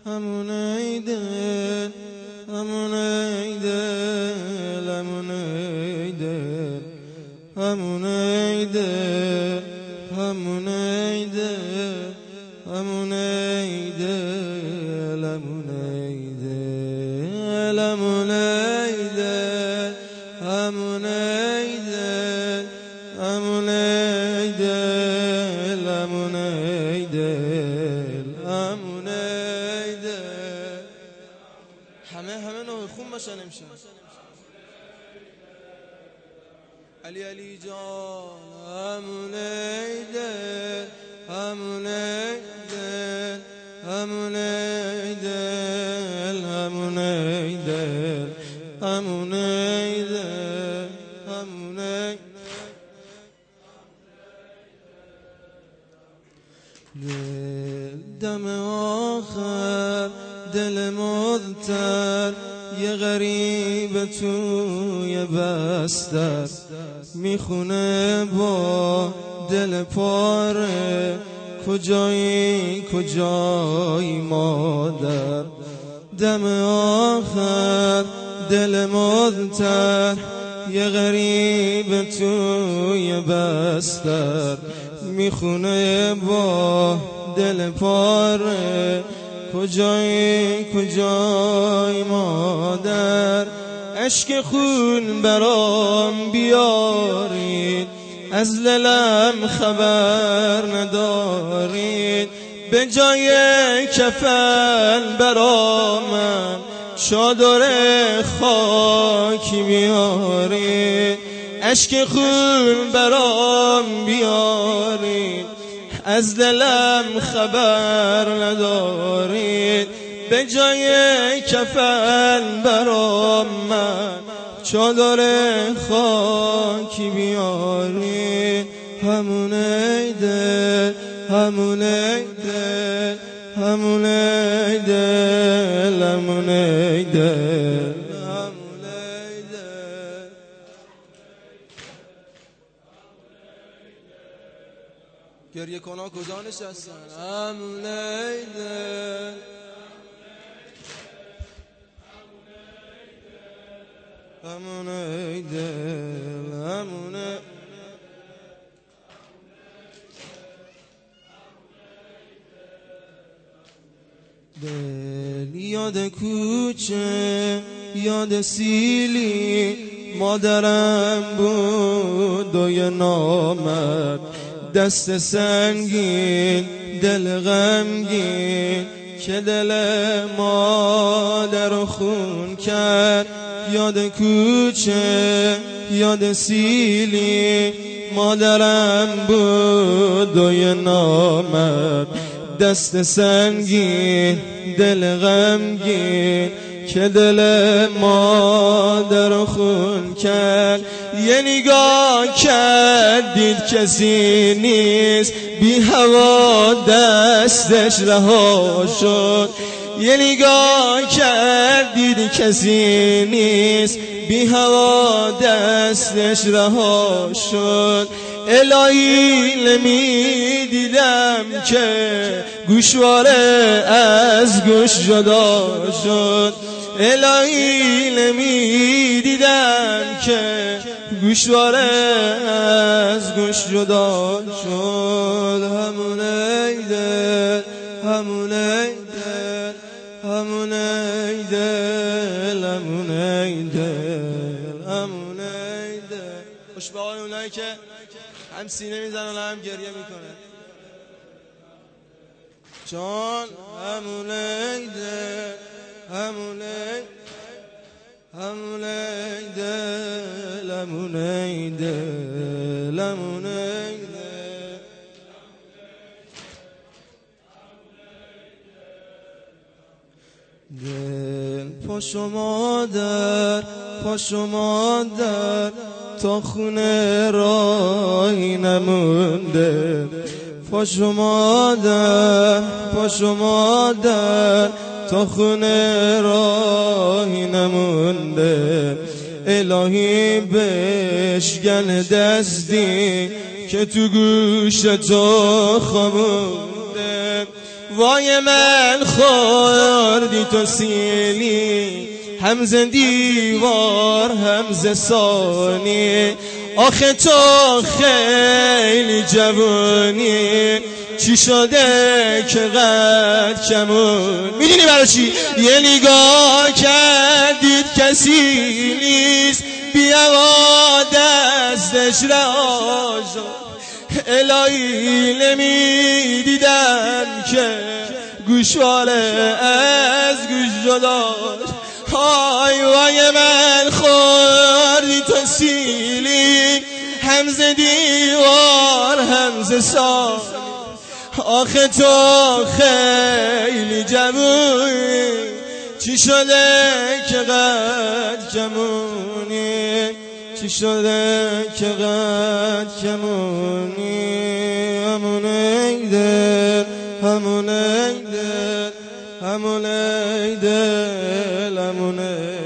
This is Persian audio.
همون ای دل، همون ای دل، همون ای دل، همون ای دل، همون ای دل، همون ای دل، همون ای دل، همون ای دل، همون ای دل، همون ای دل، همون ای دل، همون ای دل. همه نوع خون باشن امشب. علی جان همون ای دل، همون ای دل، همون ای دل، همون ای دل، همون ای دل، همون ای دل. دم آخر دل مضطر یه غریب توی بستر میخونه با دل پاره کجایی کجایی مادر. دم آخر دل مضطر یه غریب توی بستر میخونه با دل پاره کجایی کجایی مادر. اشک خون برام بیارید از دلم خبر ندارید به جای کفن برام چادر خاکی بیارید. اشک خون برام بیارید از دلم خبر ندارید به جای کفن برام چادر خاکی بیارید. همون ای دل، همون ای دل، همون ای دل، همون ای دل، همون ای دل. گریه کنا کجا نشستن؟ همون ای دل، همون ای دل، همون ای دل. یاد کوچه یاد سیلی مادرم بود و یه نامد دست سنگین دل غمگین که دل مادر خون کرد. یاد کوچه یاد سیلی مادرم بود و یه نامد دست سنگین دل غمگین که دل مادر خون کرد. یه نگاه کرد دید کسی نیست بی هوا دستش رها شد. یه نگاه کرد دید کسی نیست بی هوا دستش رها شد. الهی نمی دیدم که گوشواره از گوش جدا شد. الهی نمی دیدم که گوشواره از گوش جدا شد. همون ای دل، همون ای دل، همون ای دل، همون ای دل، همون ای دل. خوش به حال اونایی که هم سینه میزنن هم گریه میکنه. جان همون ای دل، همون ای، همون ای دل، همون ای دل، همون ای دل. دل پاشو مادر، پاشو مادر تا خونه راهی نمونده. پاشو مادر، پاشو مادر تا خونه راهی نمونده. الهی بشکن دستی که تو گوش تو خامونده. وای من خدا آوردی تو سیلی، هم ز دیوار هم ز سانی. آخه تو خیلی جوانی، چی شده که قد کمون؟ میدونی برای چی؟ یه نگاه کردید کسی نیست، بیا دستش را الهی نمیدیدم که گوشواره از گوش جداست. های وای من خوردی تو سیلی، هم ز دیوار هم ز سان. آخه تو خیلی جوونی، چی شده که قد کمونی؟ چی شده که قد کمونی؟ همون ای دل، همون ای دل، همون ای دل، همون ای